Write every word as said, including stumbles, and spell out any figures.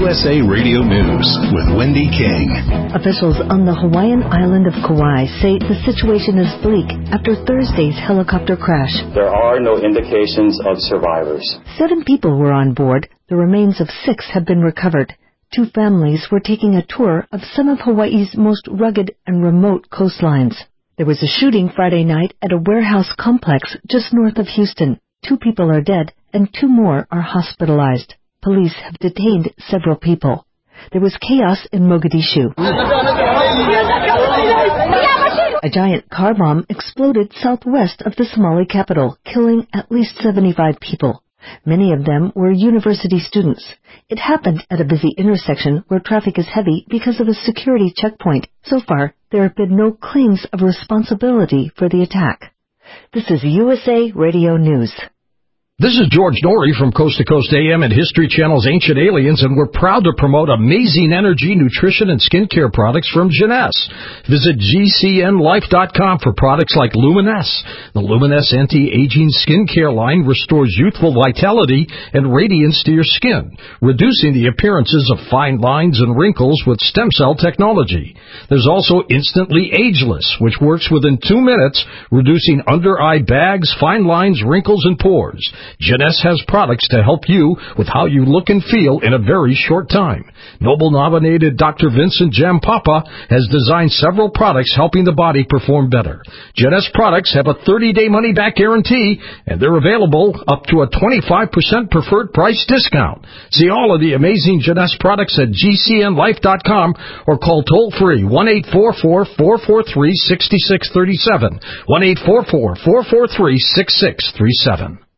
S A Radio News with Wendy King. Officials on the Hawaiian island of Kauai say the situation is bleak after Thursday's helicopter crash. There are no indications of survivors. Seven people were on board. The remains of six have been recovered. Two families were taking a tour of some of Hawaii's most rugged and remote coastlines. There was a shooting Friday night at a warehouse complex just north of Houston. Two people are dead and two more are hospitalized. Police have detained several people. There was chaos in Mogadishu. A giant car bomb exploded southwest of the Somali capital, killing at least seventy-five people. Many of them were university students. It happened at a busy intersection where traffic is heavy because of a security checkpoint. So far, there have been no claims of responsibility for the attack. This is U S A Radio News. This is George Norrie from Coast to Coast A M and History Channel's Ancient Aliens, and we're proud to promote amazing energy, nutrition, and skincare products from Jeunesse. Visit G C N life dot com for products like Luminesce. The Luminesce anti-aging skincare line restores youthful vitality and radiance to your skin, reducing the appearances of fine lines and wrinkles with stem cell technology. There's also Instantly Ageless, which works within two minutes, reducing under-eye bags, fine lines, wrinkles, and pores. Jeunesse has products to help you with how you look and feel in a very short time. Nobel-nominated Doctor Vincent Jampapa has designed several products helping the body perform better. Jeunesse products have a thirty-day money-back guarantee, and they're available up to a twenty-five percent preferred price discount. See all of the amazing Jeunesse products at G C N life dot com or call toll-free one eight four four, four four three, six six three seven, one eight four four, four four three, six six three seven.